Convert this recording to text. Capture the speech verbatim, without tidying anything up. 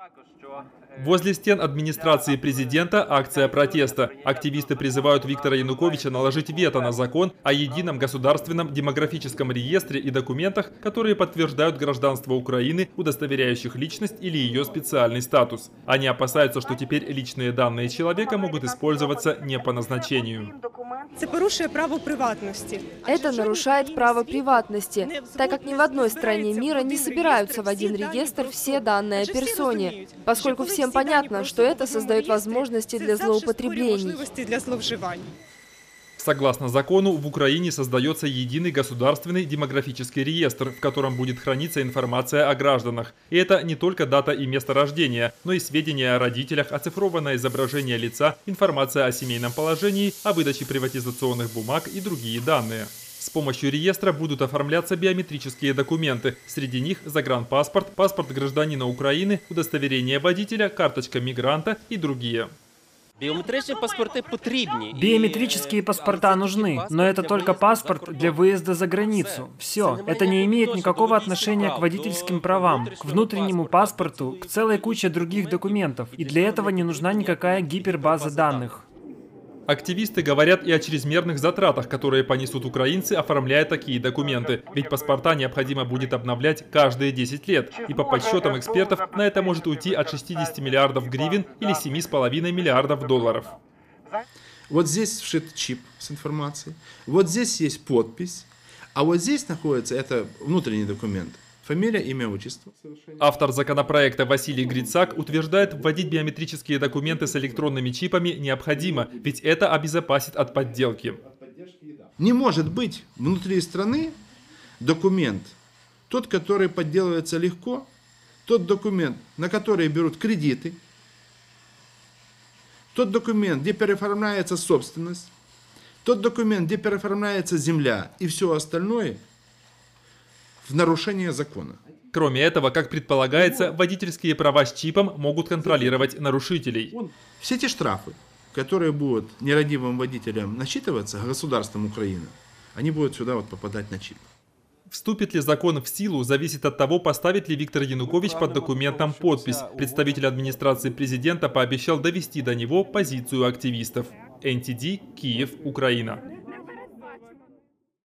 Возле стен администрации президента акция протеста. Активисты призывают Виктора Януковича наложить вето на закон о едином государственном демографическом реестре и документах, которые подтверждают гражданство Украины, удостоверяющих личность или ее специальный статус. Они опасаются, что теперь личные данные человека могут использоваться не по назначению. Это нарушает право приватности, так как ни в одной стране мира не собираются в один реестр все данные о персоне, поскольку всем понятно, что это создает возможности для злоупотреблений. Согласно закону, в Украине создается единый государственный демографический реестр, в котором будет храниться информация о гражданах. И это не только дата и место рождения, но и сведения о родителях, оцифрованное изображение лица, информация о семейном положении, о выдаче приватизационных бумаг и другие данные. С помощью реестра будут оформляться биометрические документы. Среди них загранпаспорт, паспорт гражданина Украины, удостоверение водителя, карточка мигранта и другие. Биометрические паспорта нужны, но это только паспорт для выезда за границу. Все. Это не имеет никакого отношения к водительским правам, к внутреннему паспорту, к целой куче других документов. И для этого не нужна никакая гипербаза данных. Активисты говорят и о чрезмерных затратах, которые понесут украинцы, оформляя такие документы. Ведь паспорта необходимо будет обновлять каждые десять лет. И по подсчетам экспертов, на это может уйти от шестидесяти миллиардов гривен или семи с половиной миллиардов долларов. Вот здесь вшит чип с информацией, вот здесь есть подпись, а вот здесь находится, это внутренний документ. Фамилия, имя, отчество. Автор законопроекта Василий Грицак утверждает, вводить биометрические документы с электронными чипами необходимо, ведь это обезопасит от подделки. Не может быть внутри страны документ, тот, который подделывается легко, тот документ, на который берут кредиты, тот документ, где переоформляется собственность, тот документ, где переоформляется земля и все остальное – в нарушение закона. Кроме этого, как предполагается, водительские права с чипом могут контролировать нарушителей. Все эти штрафы, которые будут нерадивым водителям насчитываться государством Украины, они будут сюда вот попадать на чип. Вступит ли закон в силу, зависит от того, поставит ли Виктор Янукович под документом подпись. Представитель администрации президента пообещал довести до него позицию активистов. эн ти ди, Киев, Украина.